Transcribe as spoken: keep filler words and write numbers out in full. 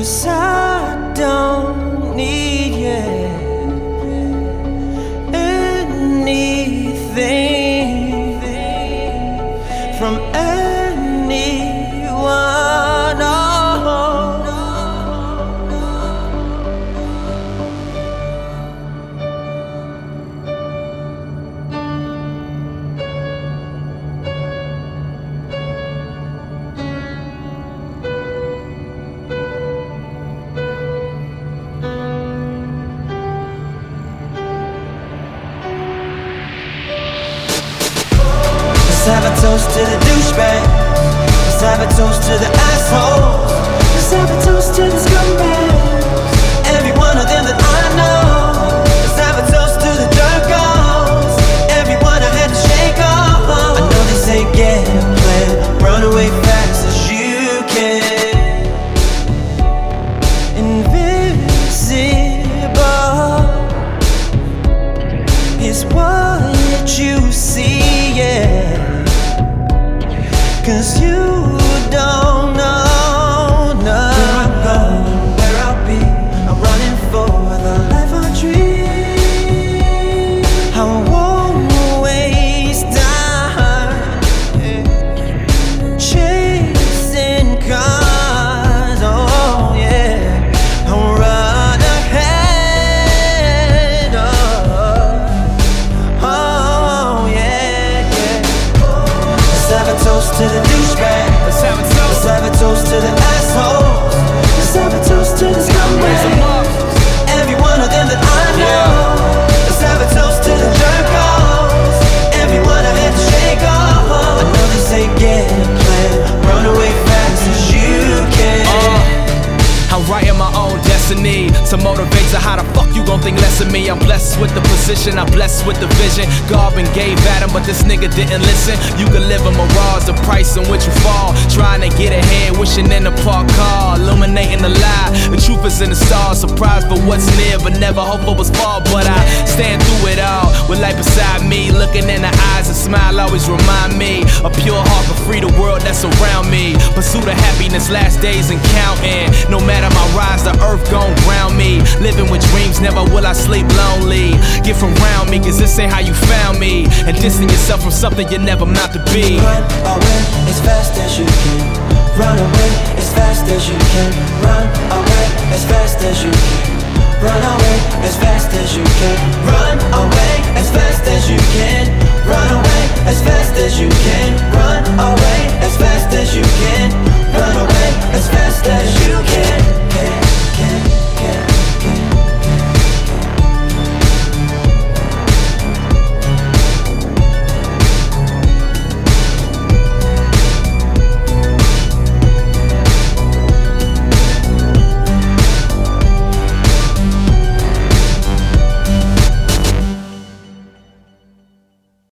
'Cause I don't need yeah, anything from anyone. Oh. Let's have a toast to the douchebag. Let's have a toast to the assholes. Let's have a toast to the scumbags, every one of them that I know. Let's have a toast to the jerk-offs, everyone I had to shake off. I know they say get a plan, run away fast as you can. Invisible is what you see, yeah. 'Cause you don't know, no. Where I'm going, where I'll be, I'm running for the life I dream. I won't waste time chasing cars, oh yeah. I'll run ahead, oh, oh yeah, yeah. Let's have a toast to the douchebag. Let's have a toast. Let's have a toast to the assholes. Let's have a toast to the scumbags, every one of them that I know. Let's have a toast to the jerk-offs, everyone I had to shake off. I know they say get a plan, run away fast as you can. uh, I'm writing my own destiny. Some motivator, how the fuck you gon' think less of me? I'm blessed with the position, I'm blessed with the vision. God been gave Adam, but this nigga didn't listen. You can live a mirage, the price in which you fall. Trying to get ahead, wishing in a parked car, illuminating the lie. The truth is in the stars, surprised for what's near, but never hope for what's far. But I stand through it all, with light beside me. Looking in the eyes, a smile always remind me. A pure heart can free the world that's around me. Pursuit of happiness, last days and counting. No matter my rise, the earth gon' ground me. Living with dreams, never will I sleep lonely. Get from around me, 'cause this ain't how you found me. And distance yourself from something you never meant to be. Run away as fast as you can. Run away as fast as you can. Run away as fast as you can. Run away as fast as you can. Run away as fast as you can. Run away as fast as you can. Run away as fast as you can. Run away.